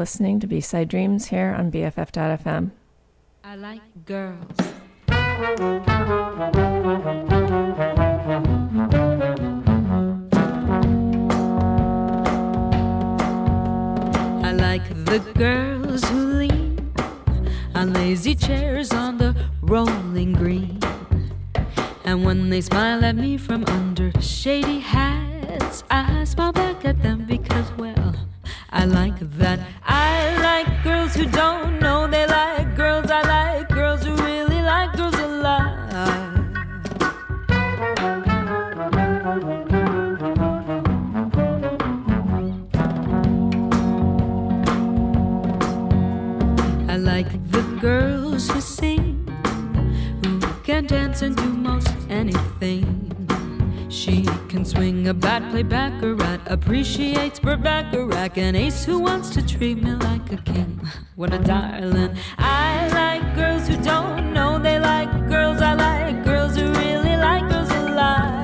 listening to B-Side Dreams here on BFF.fm. I like girls. I like the girls who lean on lazy chairs on the rolling green. And when they smile at me from under shady hats, I smile back at them because, well, I like that. I like girls who don't know they like girls. I like girls who really like girls a lot. I like the girls who sing, who can dance and do most anything. She can swing a bat, play baccarat, appreciates Burt Bacharach, an ace who wants to treat me like a king. What a darling. I like girls who don't know they like girls. I like girls who really like girls a lot.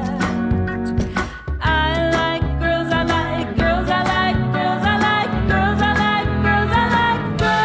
I like girls, I like girls, I like girls, I like girls, I like girls, I like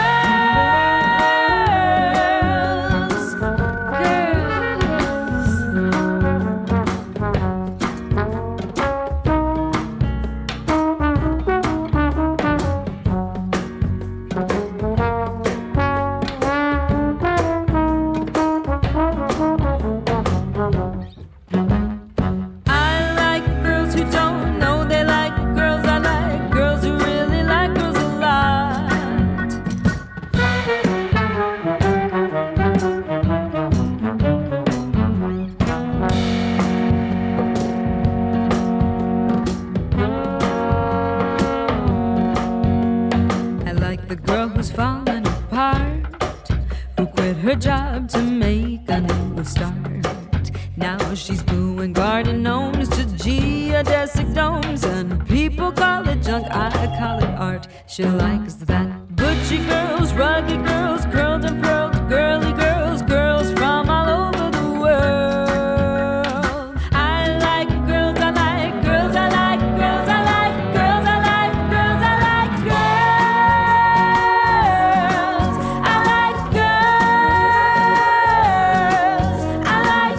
her job to make a new start. Now she's gluing garden gnomes to geodesic domes, and people call it junk, I call it art. She likes that. Butchy girls, rugged girls, curled and pearled, girly girls, girls from all over the world. I like girls, I like girls, I like girls, I like girls, I like girls, I like girls. I like girls, I like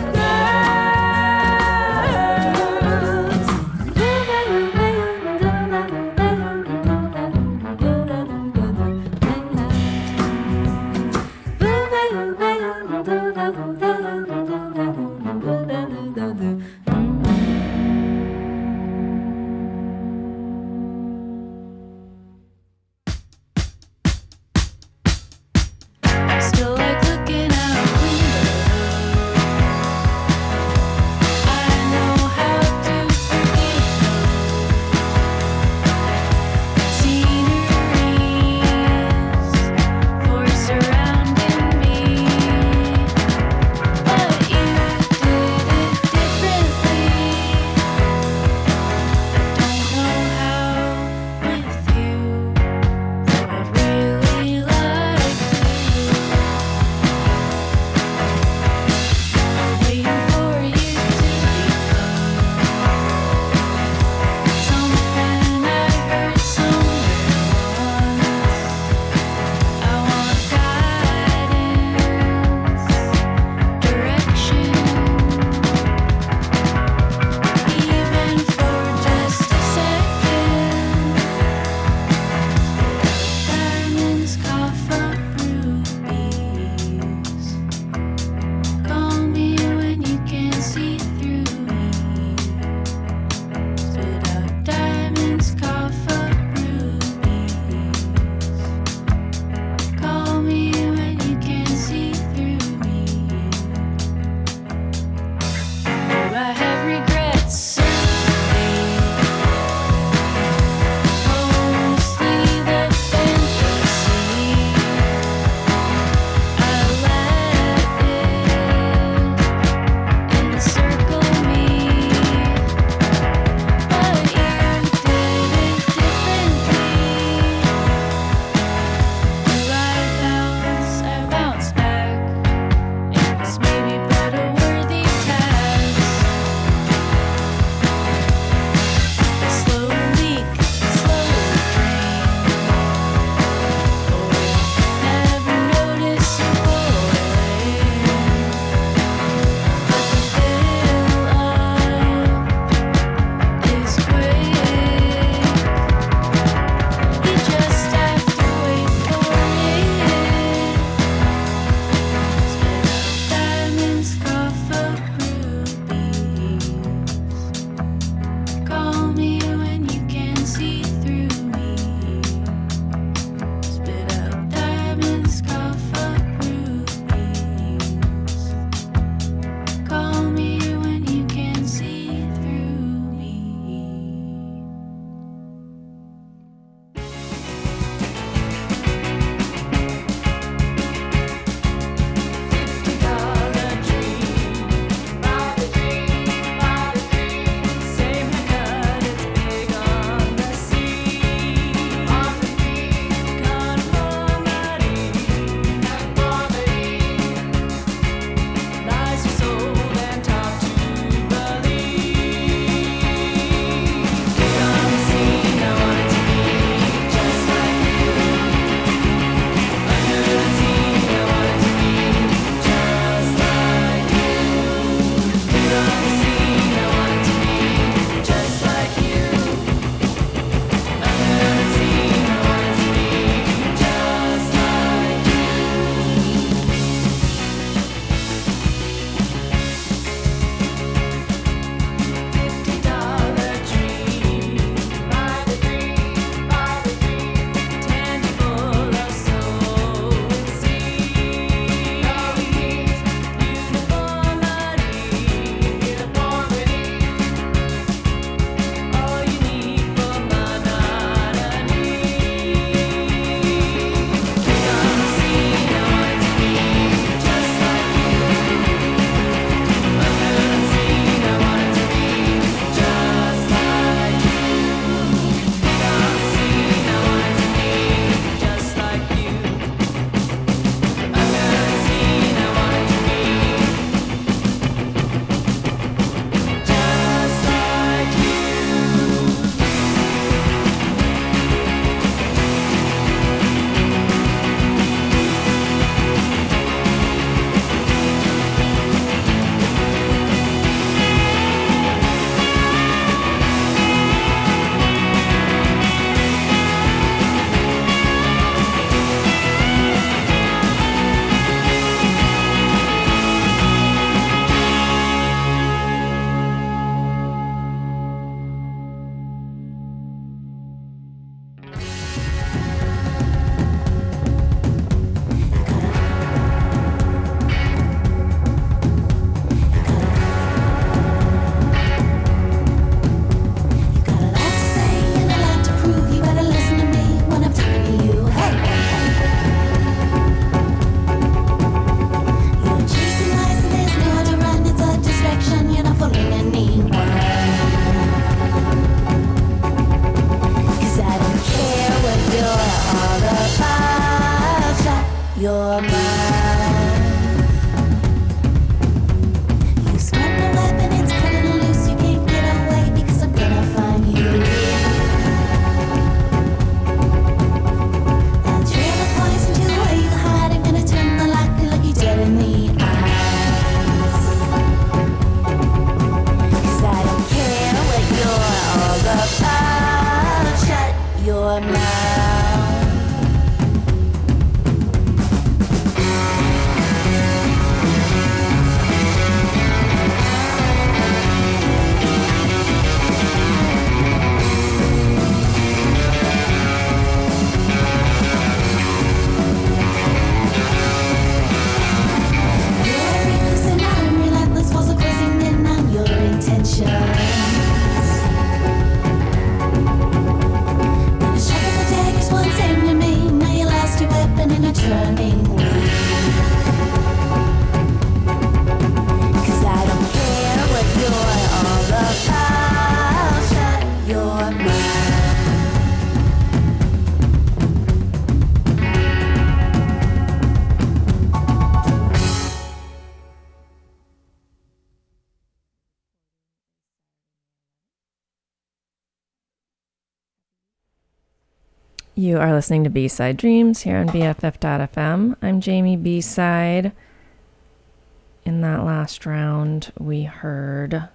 You are listening to B-Side Dreams here on BFF.FM. I'm Jamie B-Side. In that last round, we heard...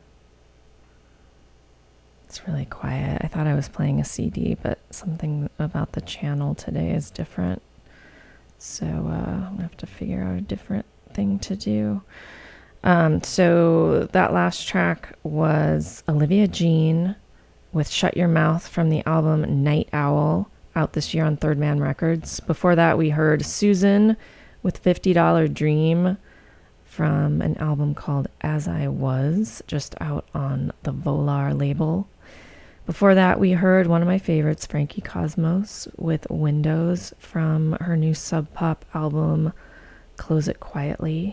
It's really quiet. I thought I was playing a CD, but something about the channel today is different. So I'm going to have to figure out a different thing to do. So that last track was Olivia Jean with Shut Your Mouth from the album Night Owl, out this year on Third Man Records. Before that, we heard Susan with $50 Dream from an album called As I Was, just out on the Volar label. Before that, we heard one of my favorites, Frankie Cosmos, with Windows from her new Sub Pop album, Close It Quietly.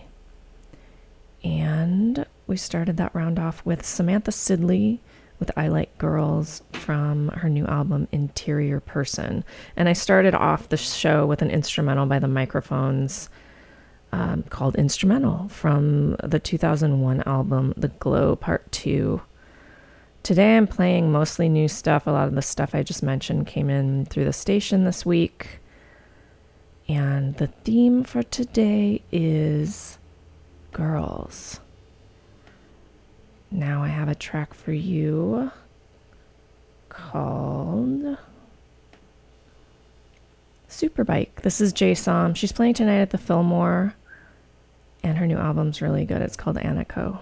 And we started that round off with Samantha Sidley with I Like Girls from her new album, Interior Person. And I started off the show with an instrumental by the Microphones called Instrumental from the 2001 album, The Glow Part 2. Today I'm playing mostly new stuff. A lot of the stuff I just mentioned came in through the station this week. And the theme for today is girls. Now I have a track for you called Superbike. This is J-Som. She's playing tonight at the Fillmore, and her new album's really good. It's called Aniko.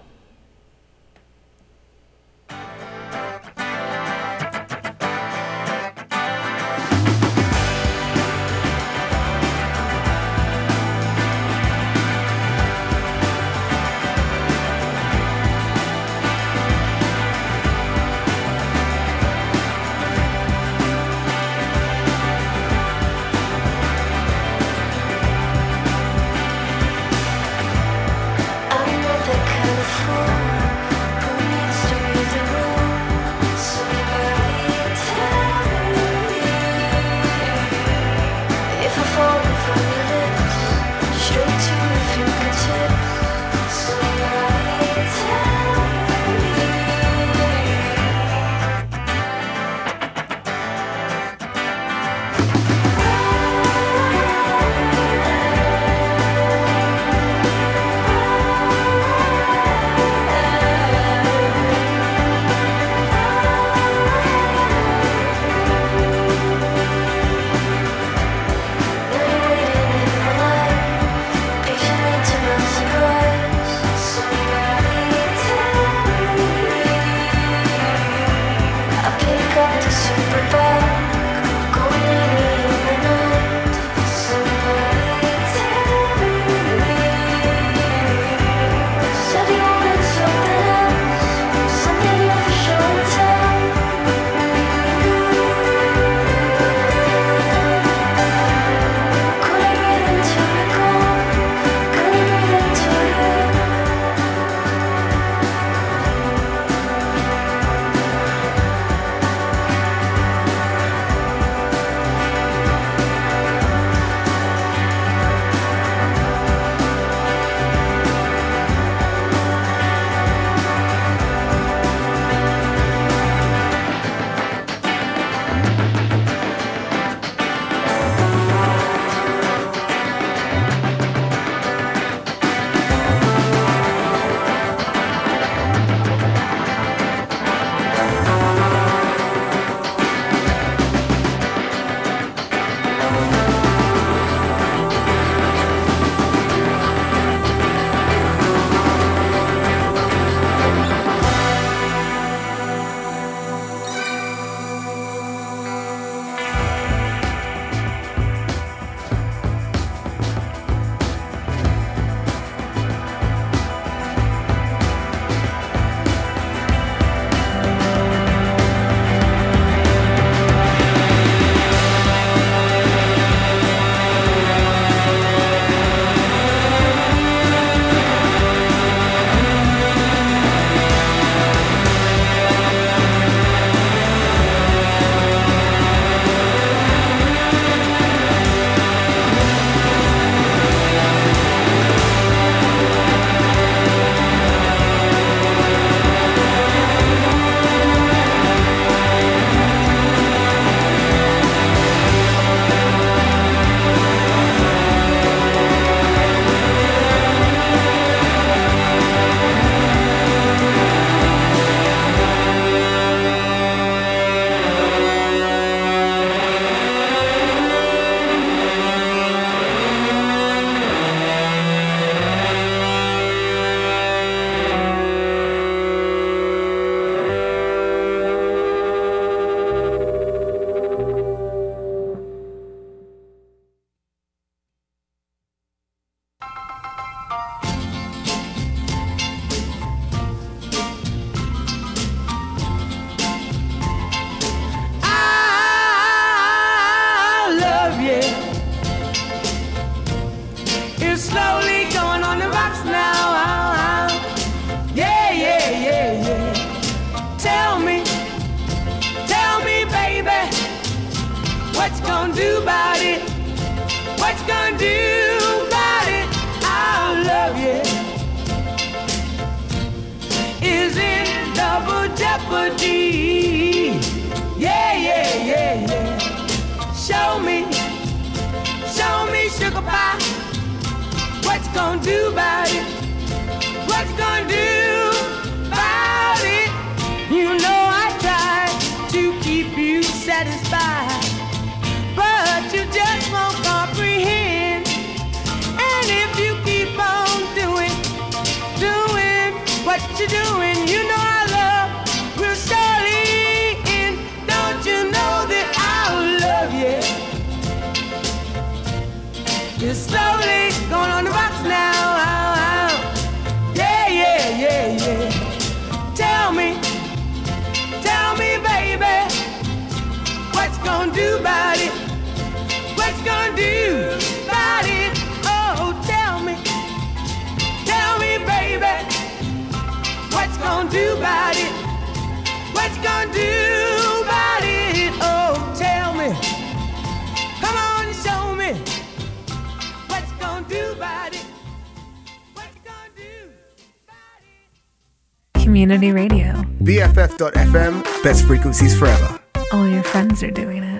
gonna do about it? What you gonna do about it? Our love, yeah, is in double jeopardy. Yeah, yeah, yeah, yeah. Show me, sugar pie. What you gonna do about it? What you gonna do about it? You know I tried to keep you satisfied, but you just won't comprehend. And if you keep on doing what you're doing, you know our love will surely end. Don't you know that our love, yeah, is slowly going on the rocks now. Yeah, yeah, yeah, yeah. Tell me, baby, what you gonna do about it? What you gonna do about it? Oh, tell me, baby, what you gonna do about it? What you gonna do about it? Oh, tell me, come on and show me what you gonna do about it. What you gonna do about it? Community radio. BFF.FM, best frequencies forever. All your friends are doing it.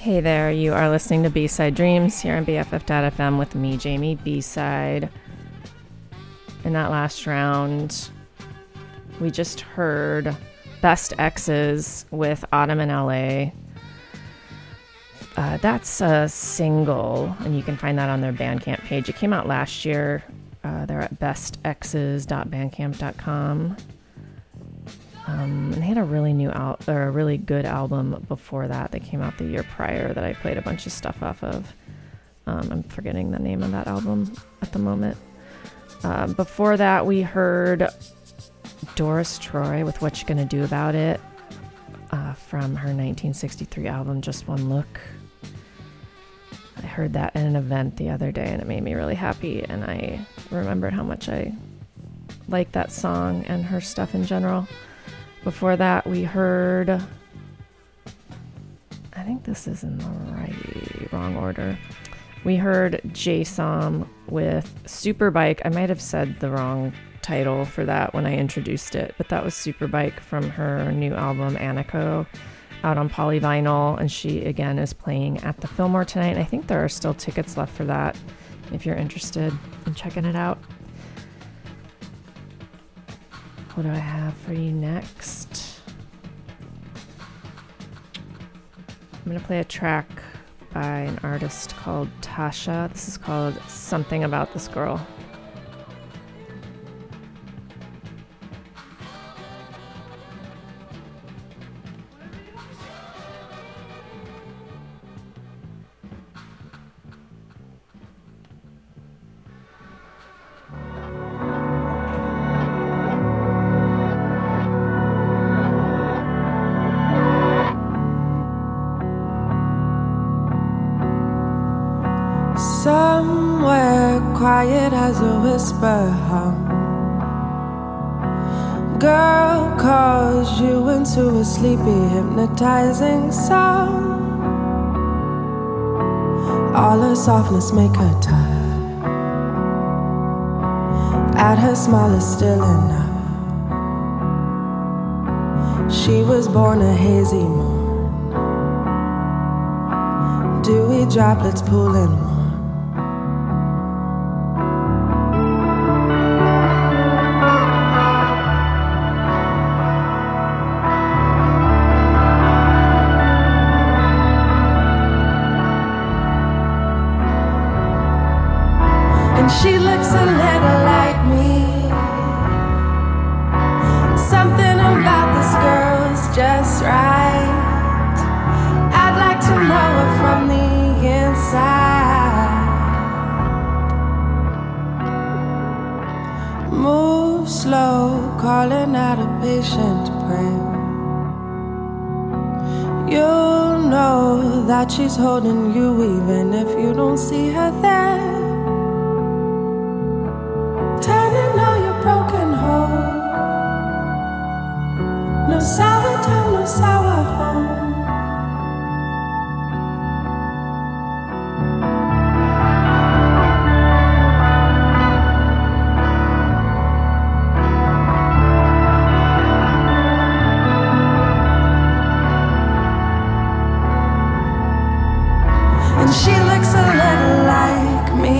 Hey there, you are listening to B-Side Dreams here on BFF.FM with me, Jamie, B-Side. In that last round, we just heard Best Exes with Autumn in LA. That's a single, and you can find that on their Bandcamp page. It came out last year. They're at bestexes.bandcamp.com. And they had a really a really good album before that. They came out the year prior that I played a bunch of stuff off of. I'm forgetting the name of that album at the moment. Before that, we heard Doris Troy with What You Gonna Do About It from her 1963 album, Just One Look. I heard that at an event the other day, and it made me really happy, and I remembered how much I like that song and her stuff in general. Before that, we heard, I think this is in the wrong order. We heard J-Som with Superbike. I might have said the wrong title for that when I introduced it, but that was Superbike from her new album, Anico, out on Polyvinyl. And she, again, is playing at the Fillmore tonight. And I think there are still tickets left for that if you're interested in checking it out. What do I have for you next? I'm going to play a track by an artist called Tasha. This is called Something About This Girl. Somewhere quiet as a whisper hum. Girl calls you into a sleepy, hypnotizing song. All her softness make her tough. At her smallest still enough. She was born a hazy morn. Dewy droplets pooling warm. She looks a little like me. Something about this girl's just right. I'd like to know her from the inside. Move slow, calling out a patient prayer. You'll know that she's holding you even if you don't see her there. No sour time, no sour home. And she looks a little like me.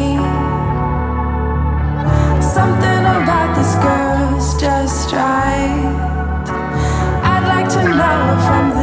Something about this girl's just right. To know from the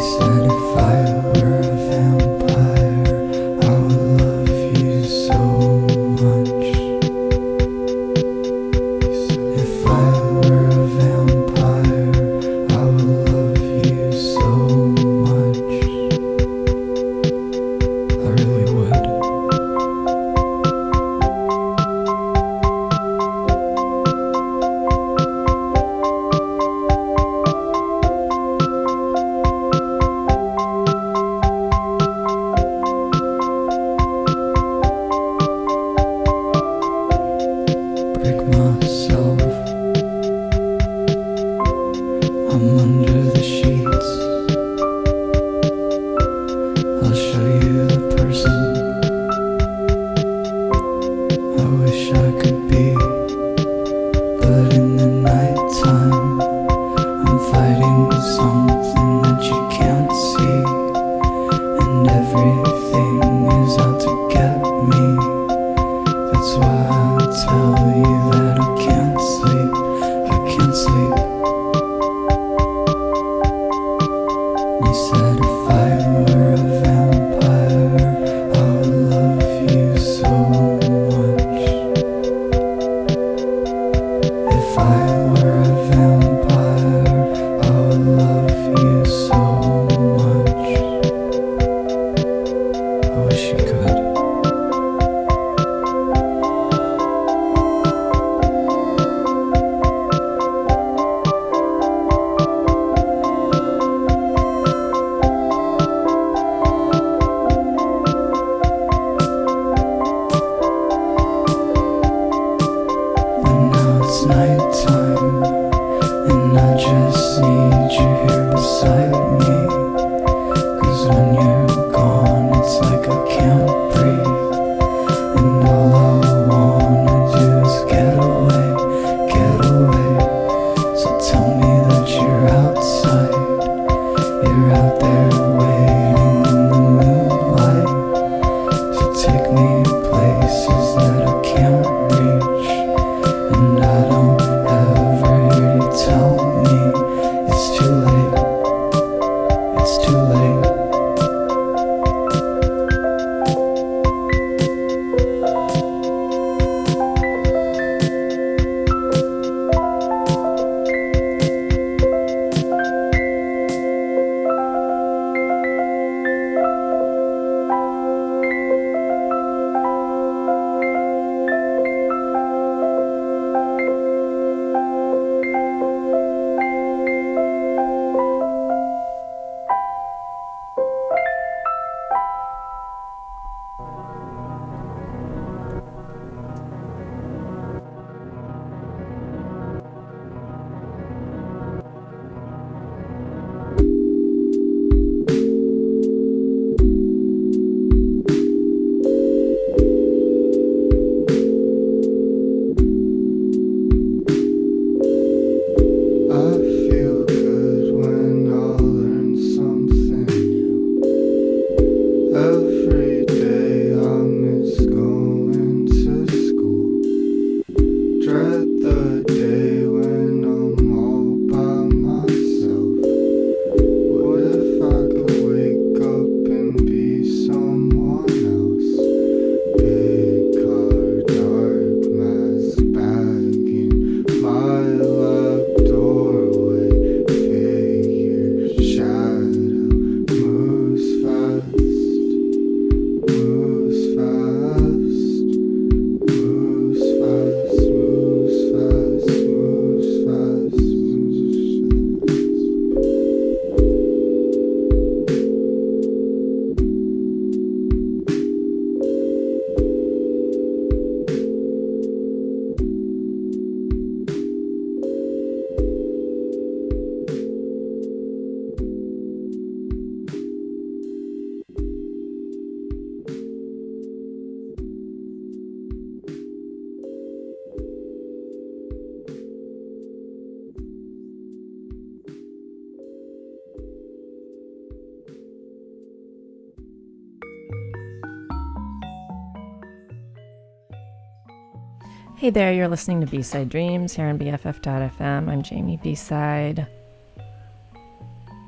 Hey there, you're listening to B-Side Dreams here on BFF.FM. I'm Jamie B-Side.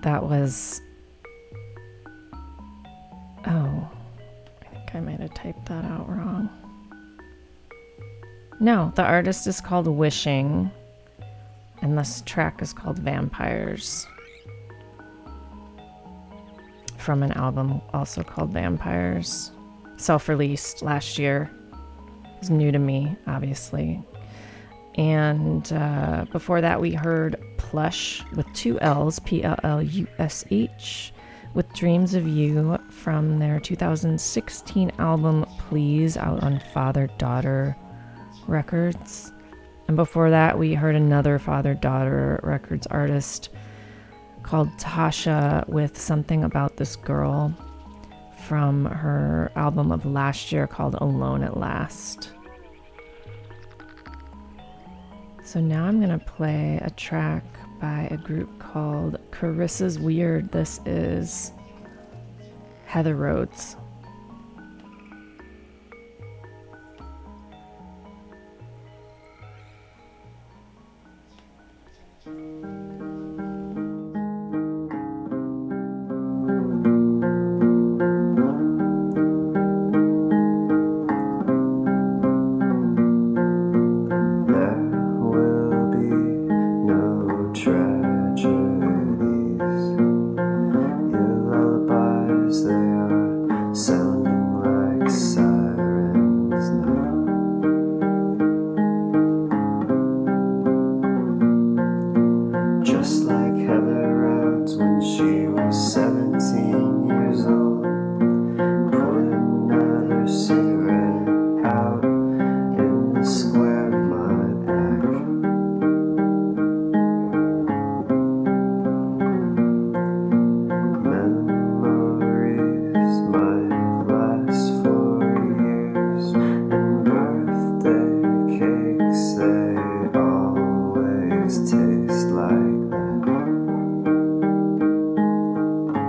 that was... Oh, I think I might have typed that out wrong. No, the artist is called Wishing, and this track is called Vampires, from an album also called Vampires, self-released last year. It's new to me, obviously. And before that, we heard Plush with 2 L's, P-L-L-U-S-H, with Dreams of You from their 2016 album Please, out on Father-Daughter Records. And before that, we heard another Father-Daughter Records artist called Tasha with Something About This Girl from her album of last year called Alone at Last. So now I'm going to play a track by a group called Carissa's Weird. This is Heather Rhodes. Taste like that.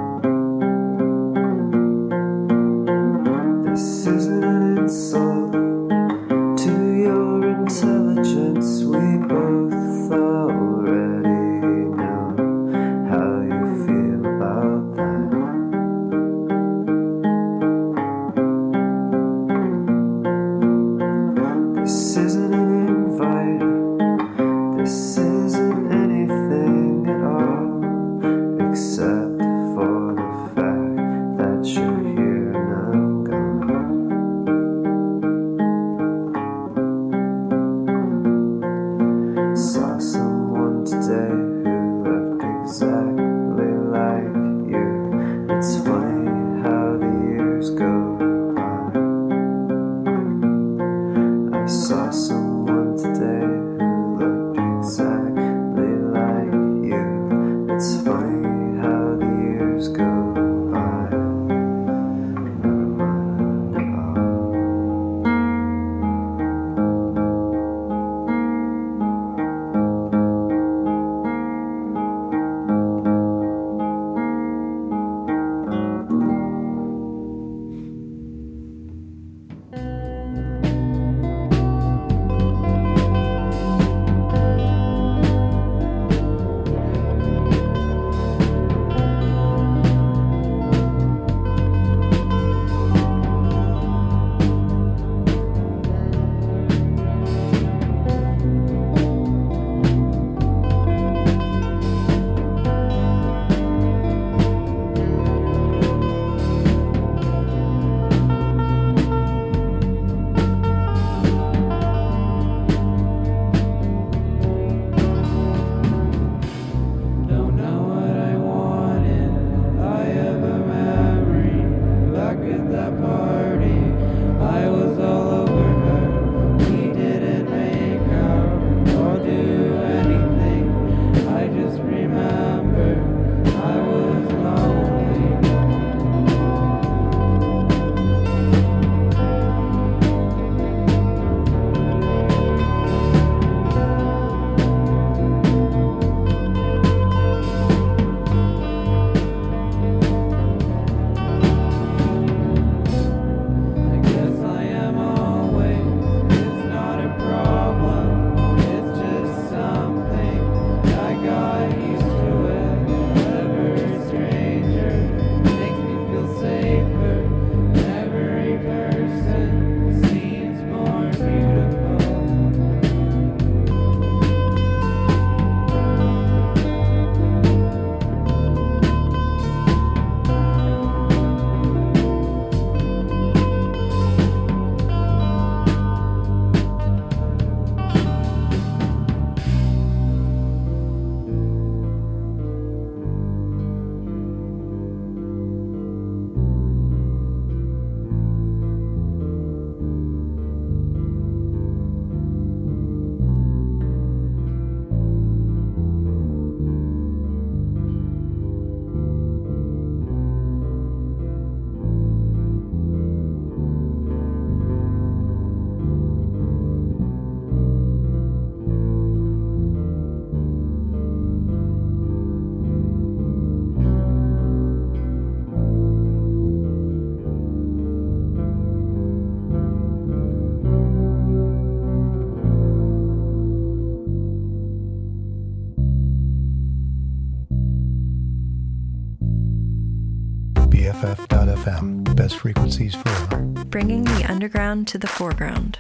BFF.FM. Best frequencies forever. Bringing the underground to the foreground.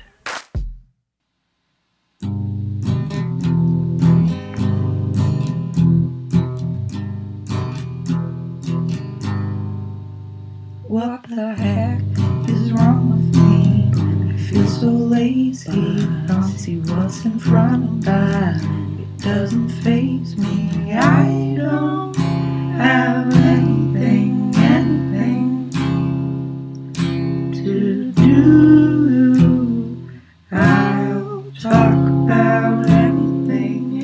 What the heck is wrong with me? I feel so lazy. I don't see what's in front of me. It doesn't faze me. I don't have anything to do. I'll talk about anything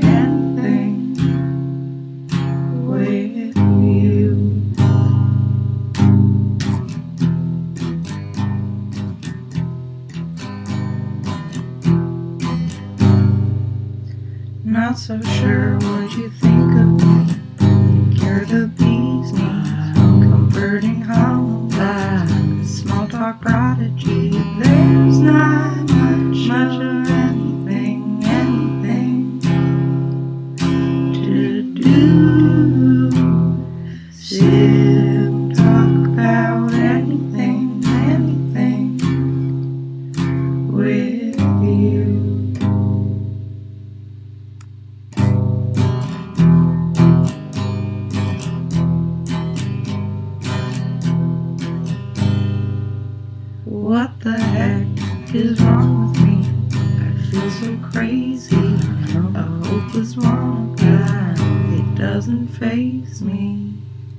with you. Not so sure what you think of me. You're the bee's knees, comforting hollow eyes, small talk prodigy. There's not much of anything to do. Sit and talk about anything with you. What the heck is wrong with me? I feel so crazy. A hopeless one guy. It doesn't faze me.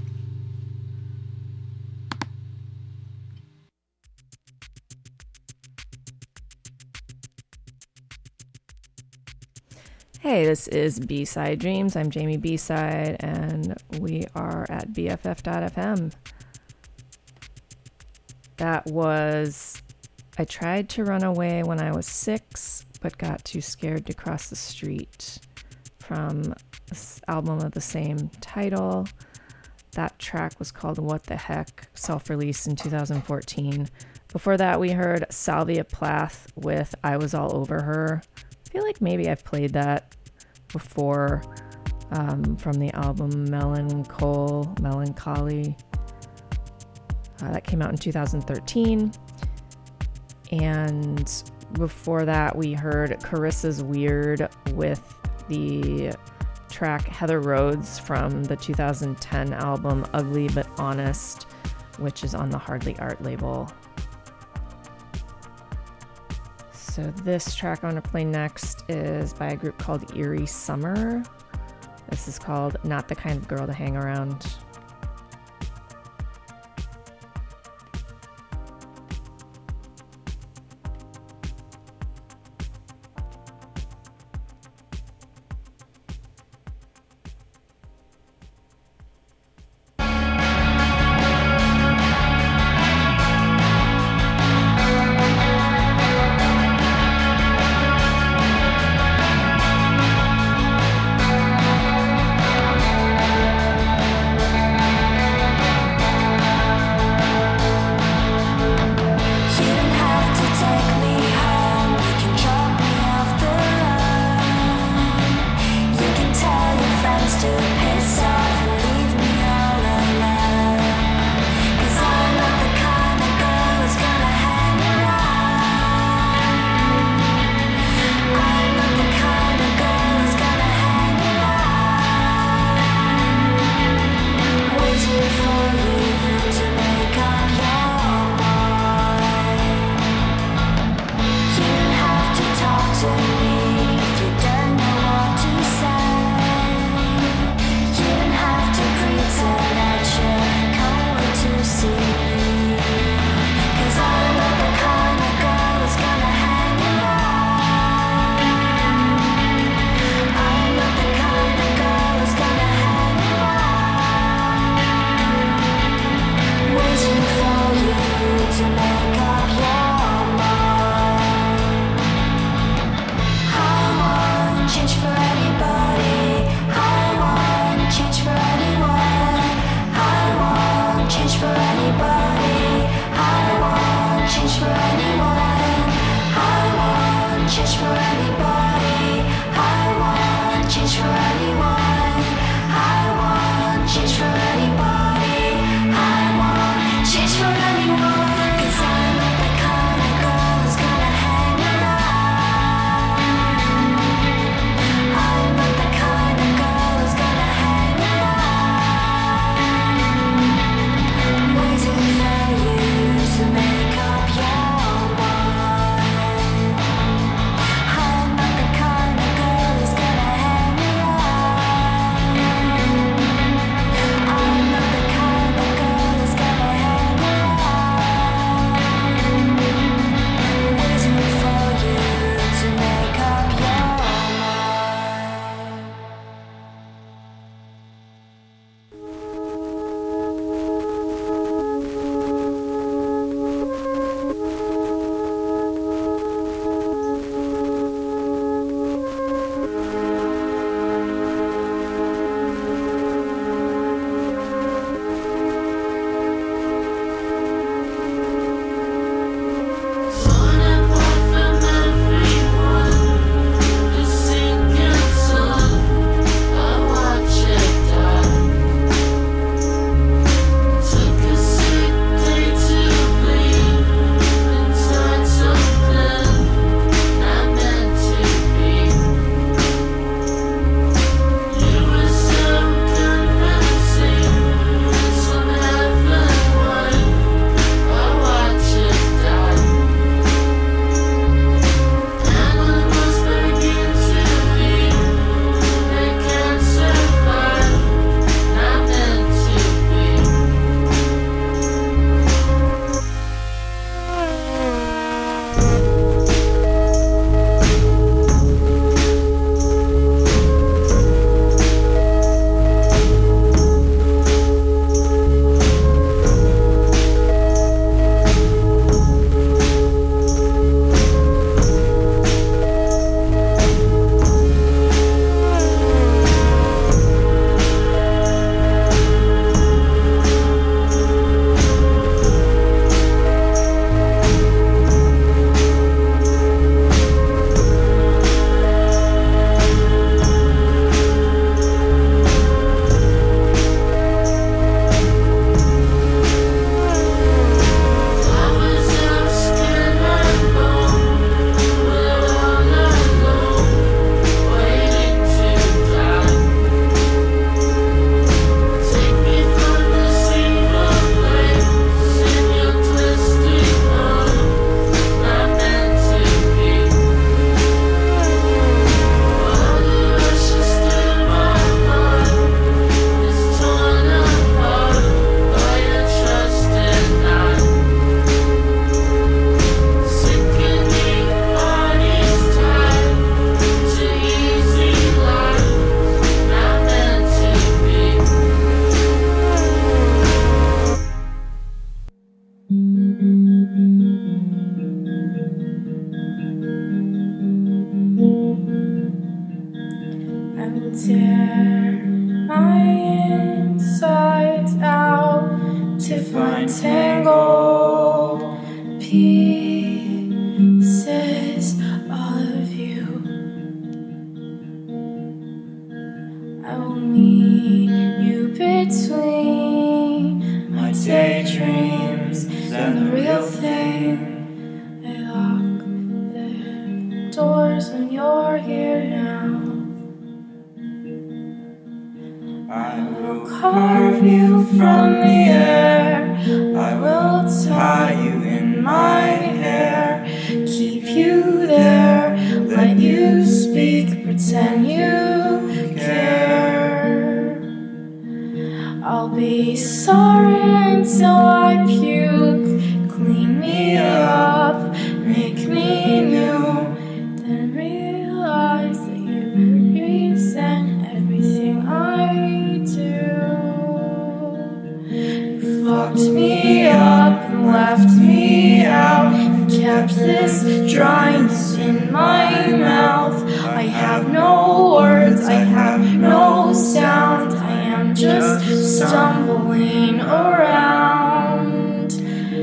Hey, this is B-Side Dreams. I'm Jamie B-Side, and we are at BFF.FM. That was I Tried to Run Away When I Was 6, but got too scared to cross the street, from this album of the same title. That track was called What the Heck, self-released in 2014. Before that, we heard Salvia Plath with I Was All Over Her. I feel like maybe I've played that before, from the album Melancholy. That came out in 2013. And before that, we heard Carissa's Weird with the track Heather Rhodes from the 2010 album Ugly But Honest, which is on the Hardly Art label. So this track I'm going to play next is by a group called Eerie Summer. This is called Not the Kind of Girl to Hang Around. untangle pieces of you. I will meet you between my daydreams and the real thing. They lock their doors when you're here now. I will carve you from the air. I will tie you in my hair. Keep you there. Let you speak. Pretend you care. I'll be sorry until I puke. Clean me up. Make me new. Then realize that you resent everything I do. You fucked me up and left me out and kept this dryness in my mouth. I have no words, I have no sound. I am just stumbling around,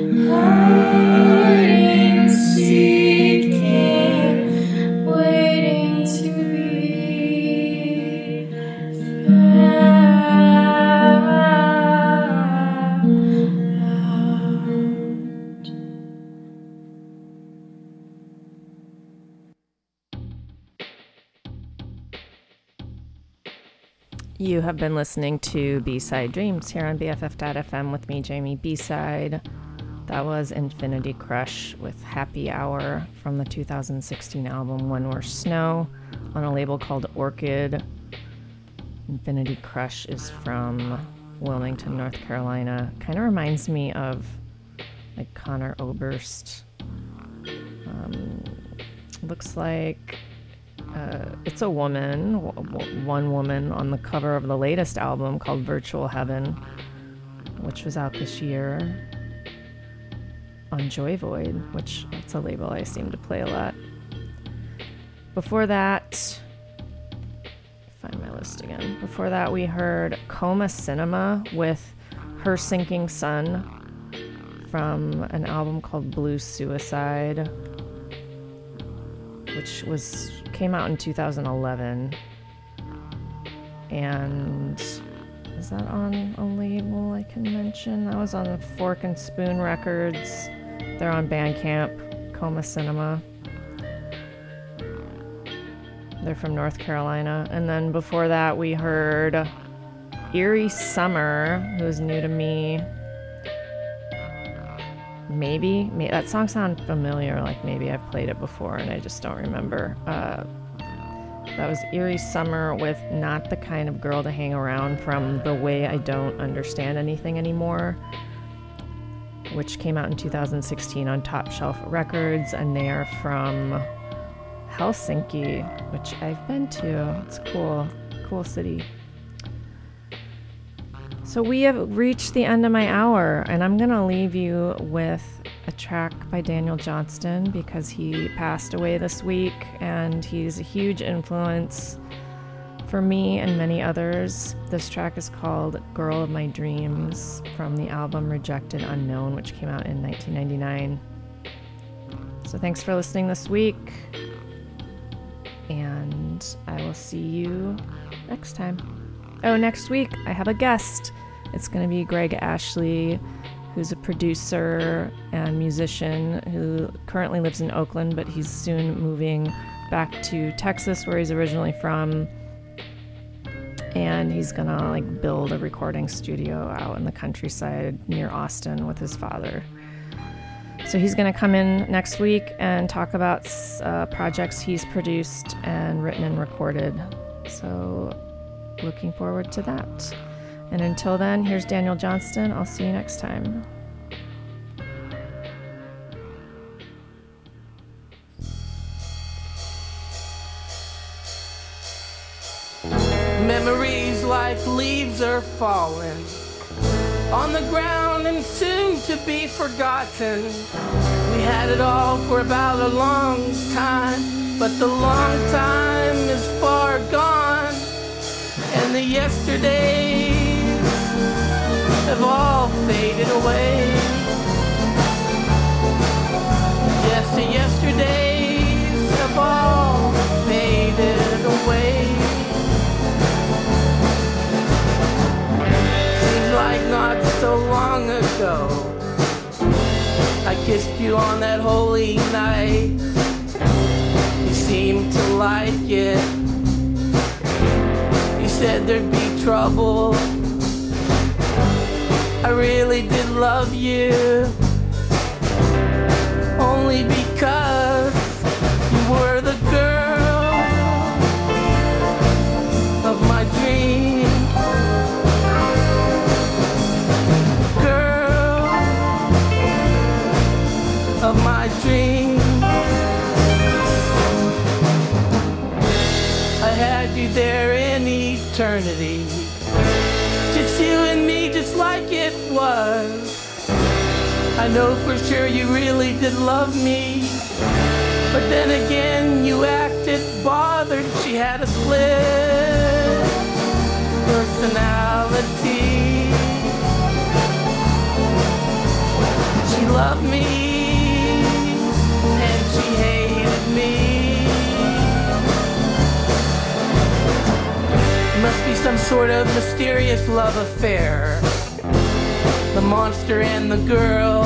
hurting, seeking, waiting to be found. You have been listening to B-Side Dreams here on BFF.FM with me, Jamie B-Side. That was Infinity Crush with Happy Hour from the 2016 album One More Snow on a label called Orchid. Infinity Crush is from Wilmington, North Carolina. Kind of reminds me of like Conor Oberst. Looks like it's a woman, one woman on the cover of the latest album called Virtual Heaven, which was out this year on Joy Void, which it's a label I seem to play a lot. Before that, find my list again. Before that, we heard Coma Cinema with Her Sinking Sun from an album called Blue Suicide, which came out in 2011. And is that on a label I can mention? That was on Fork and Spoon Records. They're on Bandcamp, Coma Cinema. They're from North Carolina. And then before that, we heard Eerie Summer, who's new to me. Maybe that song sounds familiar, like maybe I've played it before and I just don't remember. That was Eerie Summer with Not the Kind of Girl to Hang Around from The Way I Don't Understand Anything Anymore, which came out in 2016 on Top Shelf Records, and they are from Helsinki, which I've been to. It's cool city. So we have reached the end of my hour, and I'm going to leave you with a track by Daniel Johnston because he passed away this week, and he's a huge influence for me and many others. This track is called Girl of My Dreams from the album Rejected Unknown, which came out in 1999. So thanks for listening this week, and I will see you next time. Oh, next week I have a guest. It's going to be Greg Ashley, who's a producer and musician who currently lives in Oakland, but he's soon moving back to Texas, where he's originally from. And he's going to build a recording studio out in the countryside near Austin with his father. So he's going to come in next week and talk about projects he's produced and written and recorded. So looking forward to that. And until then, here's Daniel Johnston. I'll see you next time. Memories like leaves are falling on the ground and soon to be forgotten. We had it all for about a long time, but the long time is far gone, and the yesterdays have all faded away. so long ago. I kissed you on that holy night. You seemed to like it. You said there'd be trouble. I really did love you, only because you were the girl of my dream. Girl of my dream. I had you there in eternity, just you and me, just like it was. I know for sure you really did love me, but then again you acted bothered. She had a split personality. She loved me and she hated me. Must be some sort of mysterious love affair, the monster and the girl.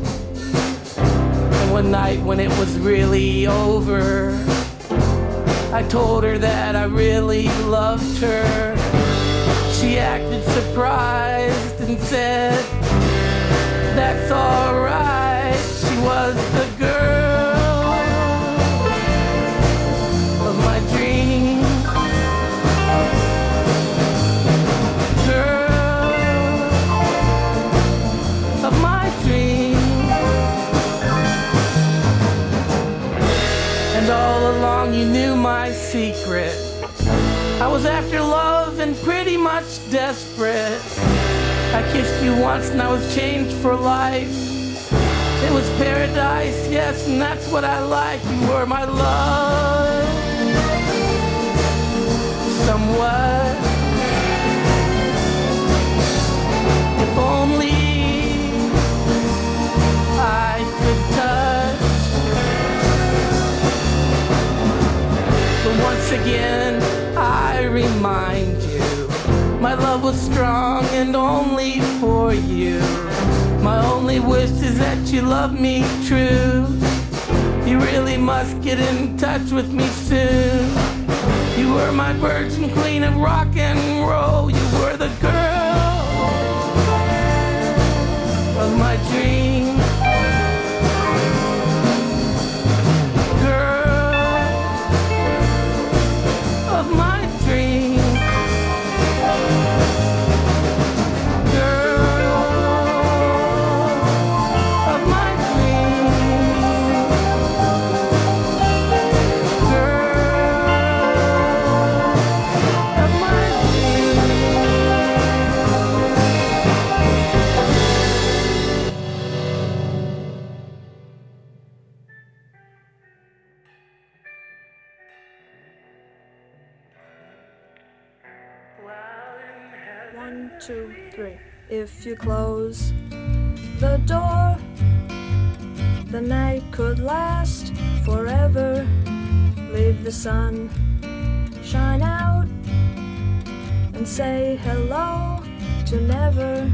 And one night when it was really over, I told her that I really loved her. She acted surprised and said, that's alright. She was the girl of my dream. All along you knew my secret. I was after love and pretty much desperate. I kissed you once and I was changed for life. It was paradise, yes, and that's what I like. You were my love, somewhat. If only I could touch. But once again, I remind you, my love was strong and only for you. My only wish is that you love me true. You really must get in touch with me soon. You were my virgin queen of rock and roll. You were the girl of my dream. Of my dream. Girl of my dream. Girl of my dream. One, two, three. If you close the door, the night could last forever. Leave the sun shine out and say hello to never.